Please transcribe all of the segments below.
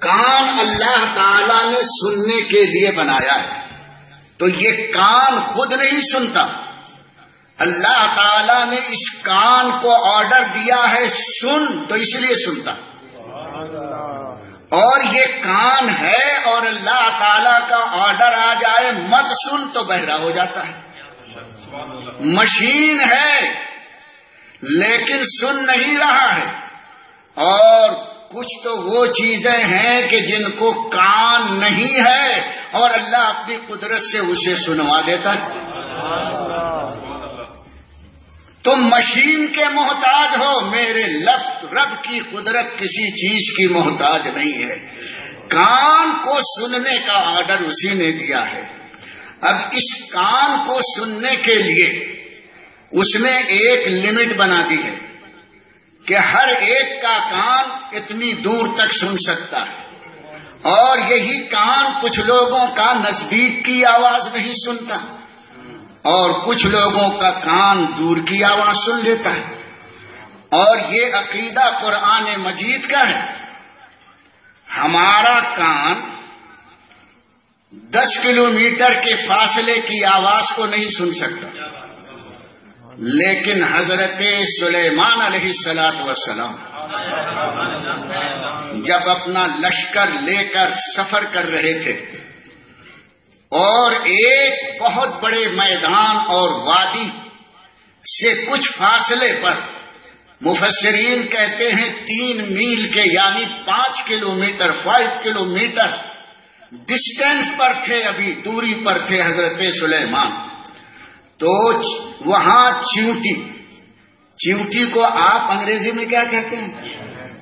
کان اللہ تعالی نے سننے کے لیے بنایا ہے، تو یہ کان خود نہیں سنتا، اللہ تعالی نے اس کان کو آرڈر دیا ہے سن، تو اس لیے سنتا، اور یہ کان ہے اور اللہ تعالی کا آرڈر آ جائے مت سن تو بہرا ہو جاتا ہے۔ مشین ہے لیکن سن نہیں رہا ہے، اور کچھ تو وہ چیزیں ہیں کہ جن کو کان نہیں ہے اور اللہ اپنی قدرت سے اسے سنوا دیتا ہے۔ تم مشین کے محتاج ہو، میرے رب کی قدرت کسی چیز کی محتاج نہیں ہے۔ کان کو سننے کا آرڈر اسی نے دیا ہے۔ اب اس کان کو سننے کے لیے اس نے ایک لمٹ بنا دی ہے کہ ہر ایک کا کان اتنی دور تک سن سکتا ہے، اور یہی کان کچھ لوگوں کا نزدیک کی آواز نہیں سنتا، اور کچھ لوگوں کا کان دور کی آواز سن لیتا ہے۔ اور یہ عقیدہ قرآن مجید کا ہے۔ ہمارا کان 10 کلومیٹر کے فاصلے کی آواز کو نہیں سن سکتا، لیکن حضرت سلیمان علیہ السلام جب اپنا لشکر لے کر سفر کر رہے تھے اور ایک بہت بڑے میدان اور وادی سے کچھ فاصلے پر، مفسرین کہتے ہیں 3 میل کے یعنی 5 کلومیٹر 5 کلومیٹر ڈسٹینس پر تھے، ابھی دوری پر تھے حضرت سلیمان، تو وہاں چیونٹی کو آپ انگریزی میں کیا کہتے ہیں؟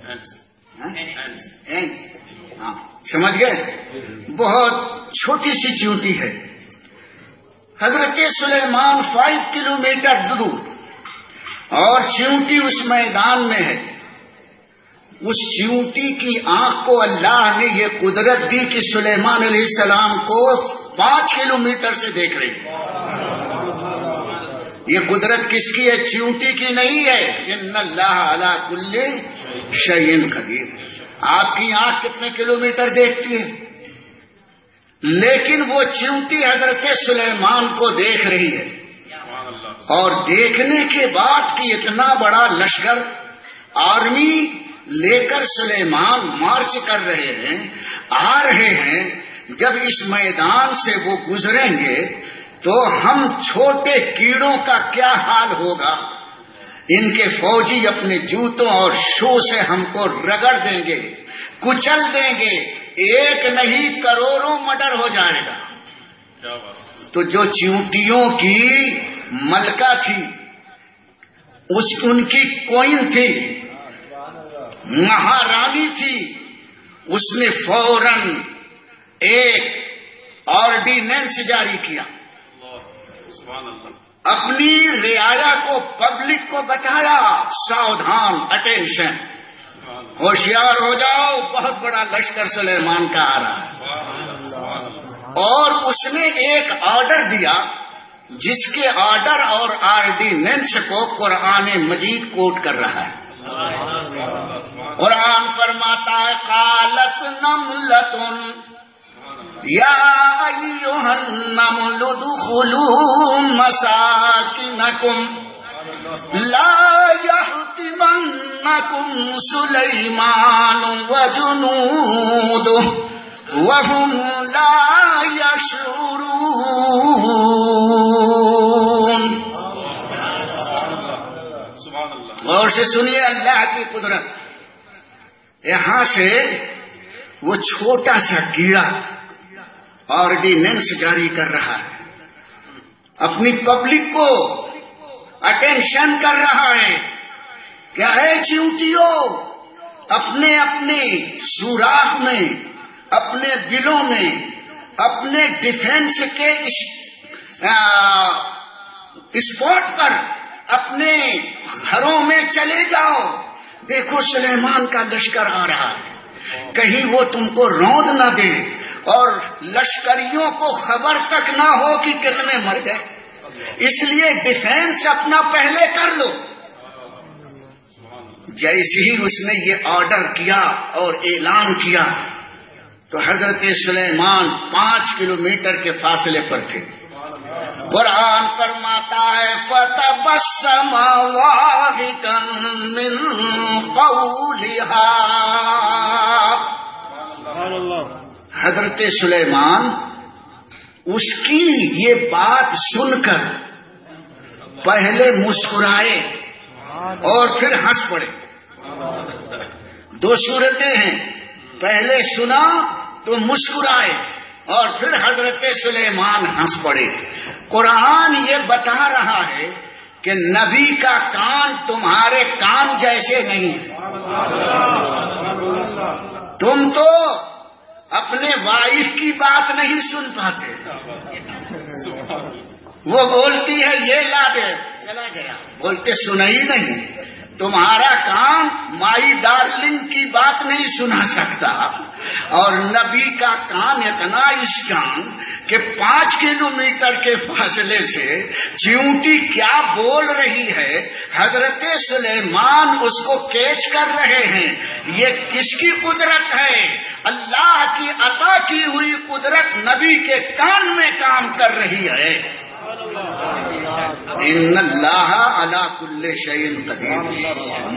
ہاں سمجھ گئے، بہت چھوٹی سی چیونٹی ہے۔ حضرت سلیمان 5 کلومیٹر دور، اور چیونٹی اس میدان میں ہے۔ اس چیونٹی کی آنکھ کو اللہ نے یہ قدرت دی کہ سلیمان علیہ السلام کو 5 کلومیٹر سے دیکھ رہی۔ یہ قدرت کس کی ہے؟ چیونٹی کی نہیں ہے۔ ان اللہ علی کل شیء قدیر۔ آپ کی آنکھ کتنے کلومیٹر دیکھتی ہے؟ لیکن وہ چیونٹی حضرت سلیمان کو دیکھ رہی ہے، اور دیکھنے کے بعد کہ اتنا بڑا لشکر آرمی لے کر سلیمان مارچ کر رہے ہیں، آ رہے ہیں، جب اس میدان سے وہ گزریں گے تو ہم چھوٹے کیڑوں کا کیا حال ہوگا؟ ان کے فوجی اپنے جوتوں اور شو سے ہم کو رگڑ دیں گے، کچل دیں گے، ایک نہیں کروڑوں مرڈر ہو جائے گا۔ تو جو چیونٹیوں کی ملکہ تھی، ان کی کوئن تھی، مہارانی تھی، اس نے فوراً ایک آرڈیننس جاری کیا، اپنی رعایا کو، پبلک کو بتایا، ساودھان، اٹینشن، ہوشیار ہو جاؤ، بہت بڑا لشکر سلیمان کا آ رہا ہے۔ اور اس نے ایک آرڈر دیا جس کے آرڈر اور آرڈیننس کو قرآن مجید کوٹ کر رہا ہے۔ قرآن فرماتا ہے قالت نملۃ یا ایھا النمل ادخلوا مساکنکم لا یحطمنکم سلیمان وجنودہ وهم لا يشعرون۔ غور سے سنیے اللہ کی قدرت۔ یہاں سے وہ چھوٹا سا کیڑا آرڈیننس جاری کر رہا ہے، اپنی پبلک کو اٹینشن کر رہا ہے۔ کیا ہے چیونٹیوں؟ اپنے اپنے سوراخ میں، اپنے بلوں میں، اپنے ڈیفنس کے اسپاٹ پر، اپنے گھروں میں چلے جاؤ، دیکھو سلیمان کا لشکر آ رہا ہے، کہیں وہ تم کو روند نہ دے اور لشکریوں کو خبر تک نہ ہو کہ کتنے مر گئے، اس لیے ڈیفنس اپنا پہلے کر لو۔ جیسے ہی اس نے یہ آرڈر کیا اور اعلان کیا، تو حضرت سلیمان 5 کلومیٹر کے فاصلے پر تھے. قرآن فرماتا ہے فَتَبَسَّمَ ضَاحِكًا مِّن قَوْلِهَا. حضرت سلیمان اس کی یہ بات سن کر پہلے مسکرائے اور پھر ہنس پڑے. 2 صورتیں ہیں، پہلے سنا تو مسکرائے اور پھر حضرت سلیمان ہنس پڑے. قرآن یہ بتا رہا ہے کہ نبی کا کان تمہارے کان جیسے نہیں. تم تو اپنے وائف کی بات نہیں سن پاتے. وہ بولتی ہے یہ لا دے، چلا گیا، بولتے سنا ہی نہیں. تمہارا کان مائی ڈارلنگ کی بات نہیں سنا سکتا، اور نبی کا کان اتنا اسٹرانگ کہ 5 کلومیٹر کے فاصلے سے چیونٹی کیا بول رہی ہے حضرت سلیمان اس کو کیچ کر رہے ہیں. یہ کس کی قدرت ہے؟ اللہ کی عطا کی ہوئی قدرت نبی کے کان میں کام کر رہی ہے. ان اللہ علی کل شیء قدیر.